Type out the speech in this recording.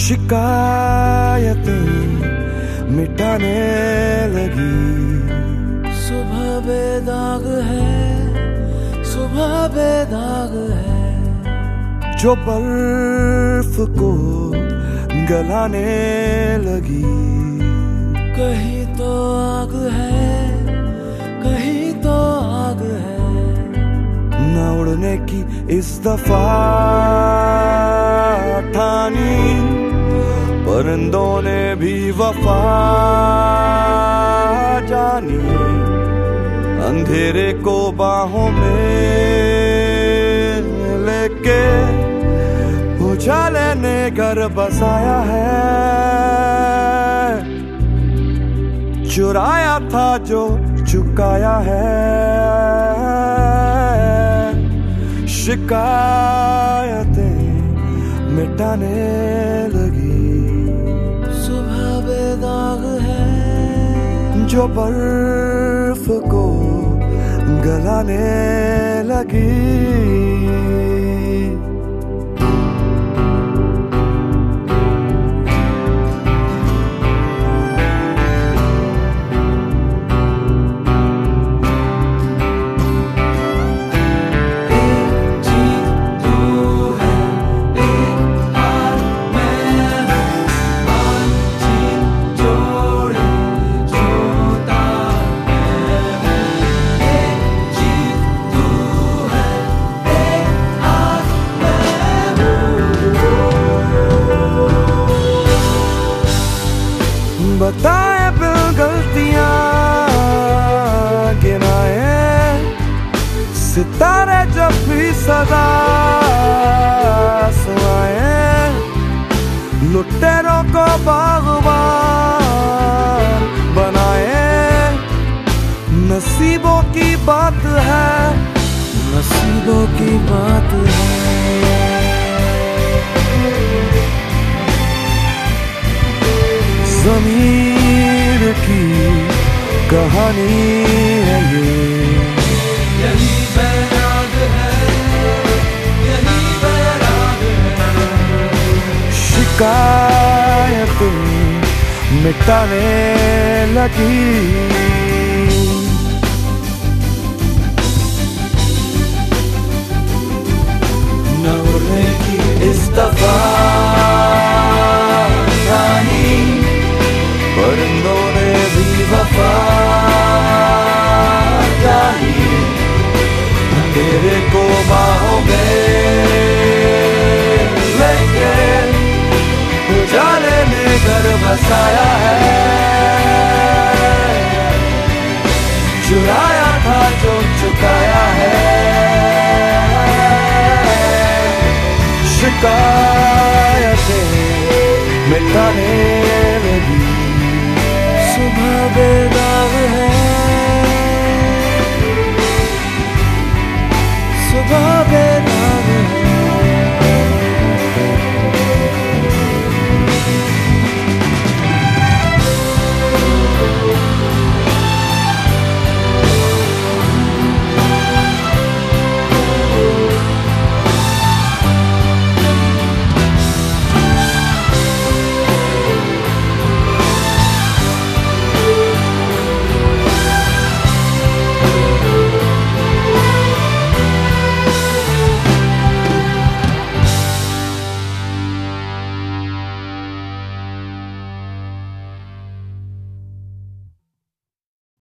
शिकायतें मिटाने लगी। सुबह बेदाग है, सुबह बेदाग है, जो बर्फ को गलाने लगी। कहीं तो आग है, कहीं तो आग है, न उड़ने की इस दफा ठानी, परिंदों ने भी वफा जानी। अंधेरे को बाहों में लेके उजाले ने घर बसाया है। चुराया था जो चुकाया है। शिकायतें मिटाने लगी। सुबह बेदाग है, जो बर्फ को गलाने लगी। बताए बिल गलतियां गिनाए, सितारे जब भी सदा सुनाए। लुटेरों को बागबान बनाए। नसीबों की बात है, नसीबों की बात है। ज़मीर की कहानी है ये। यही बैराग है, यही बैराग है। शिकायतें मिटाने लगी। न उड़ने की इस दफा परिंदों ने भी वफा जानी। अंधेरे को बाहों में लेके उजाले ने घर बसाया है। चुराया था जो चुकाया है। शिकायतें मिटाने लगी। सुबह बेदाग